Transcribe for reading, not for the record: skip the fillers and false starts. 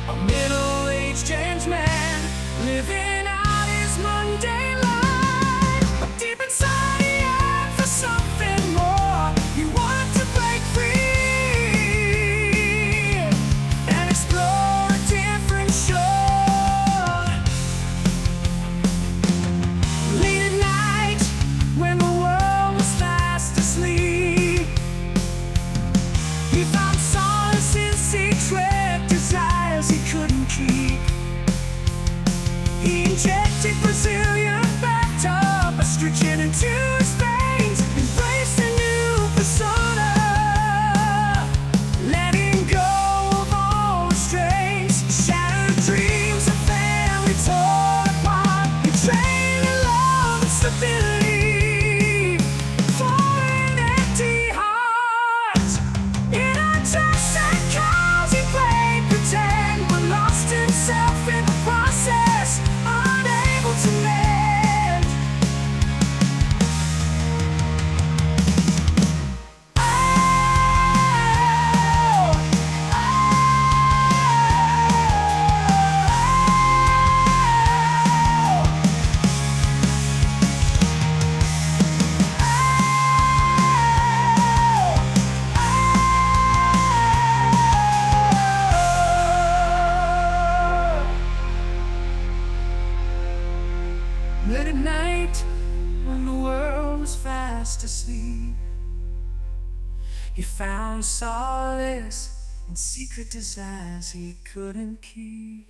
A middle-aged changed man living out his mundane life, but deep inside he yearned for something more. He wanted to break free and explore a different shore. Late at night, when the world was fast asleep, he found solace in secret desires he couldn't keep. He injected Brazilian bathtub, estrogen into his veins, embraced a new persona, letting go of all restraints. Shattered dreams of family torn apart. He traded love and stability for an empty heart. In a dress and cows he played pretend, but lost himself in the process, unable to mend. Oh, Late at night, when the world was fast asleep, he found solace in secret desires he couldn't keep.